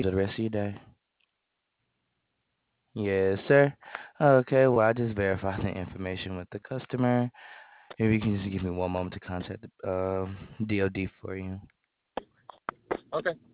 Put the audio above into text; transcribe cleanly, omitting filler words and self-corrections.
the rest of your day. Yes, sir. Okay, well, I just verified the information with the customer. Maybe you can just give me one moment to contact the DOD for you. Okay.